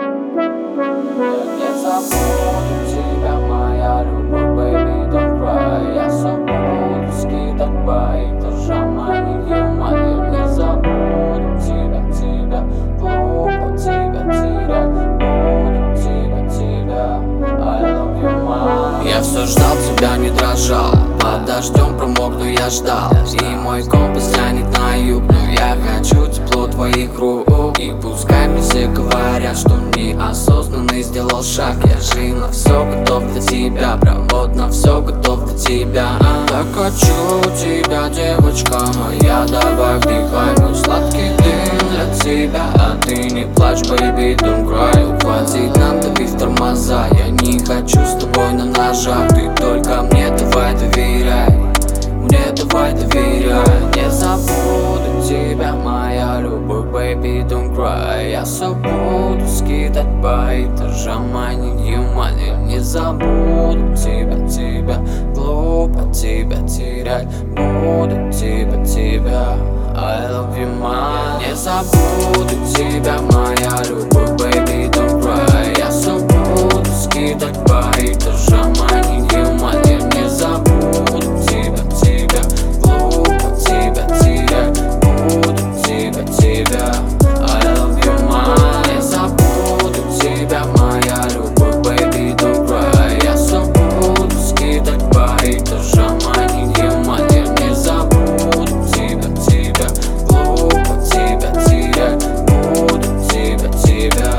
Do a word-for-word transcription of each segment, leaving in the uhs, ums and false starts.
не забуду тебя, моя любовь, baby, don't cry. Я все буду скидать бай, тоже манит юмор. Я не забуду тебя, тебя, глупо тебя терять. Буду тебя, тебя, I love you, man. Я все ждал, тебя не дрожал. Под дождем промокну, я ждал. И мой компас тянет на юг, но я хочу тепло твоих рук. И пускай мне все говорят, что неосознанно сделал шаг. Я же на все готов для тебя, прям вот на все готов для тебя. Так хочу тебя, девочка моя, давай вдыхай мой сладкий дым для тебя. А ты не плачь, baby, don't cry. Хватит нам давить тормоза, я не хочу с тобой на ножах. Ты только мне давай доверяй, мне давай доверяй. Не забуду тебя, моя любовь, baby, don't cry. Я все буду скидать бай, тоже манит юмор. Не забуду тебя, тебя, глупо тебя терять. Буду тебя, тебя, I love you, man. Не забуду тебя, моя любовь, baby, don't cry. Я все буду скидать бай, тоже манит юмор. Не забуду тебя, тебя, глупо тебя терять. Буду тебя, тебя, I love you, man. Не забуду тебя, моя любовь, baby, don't cry. Я все буду скидать бай, тоже манит юмор. Не забуду тебя, тебя, глупо тебя терять. Буду тебя, тебя,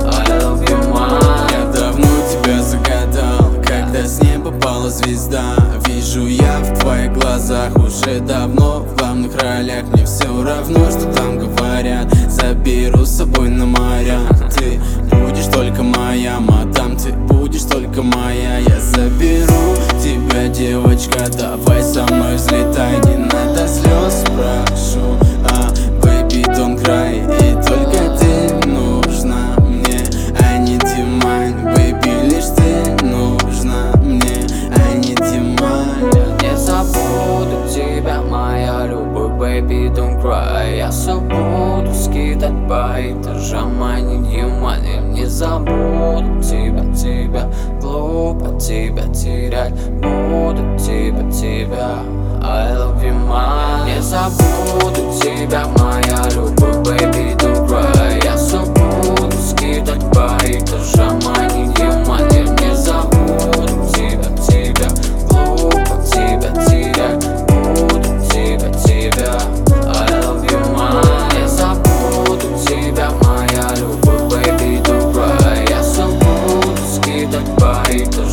I love you, man. Я давно тебя загадал, когда с неба пала звезда. Вижу я в твоих глазах уже давно в главных ролях. Мне все равно, что там говорят, заберу с собой на моря. Ты будешь только моя, а там ты будешь только моя. Я заберу тебя, девочка, давай со мной взлетай. Не надо слез, прошу, а baby, don't cry. И только ты нужна мне, I need you, mine, baby, лишь ты нужна мне, I need you, mine. Не забуду тебя, моя любовь, baby, don't cry. Я все буду скидать бай, тоже манит юмор. Не забуду тебя, тебя, глупо тебя терять. Буду тебя, тебя, I love you, man. Не забуду тебя, моя любовь, baby, don't cry. Я все буду скидать бай, тоже манит юмор. Не забуду тебя, тебя, глупо тебя терять. Буду тебя, тебя, I love you, man. Не забуду тебя, моя любовь, baby, don't cry. Я все буду скидать бай, тоже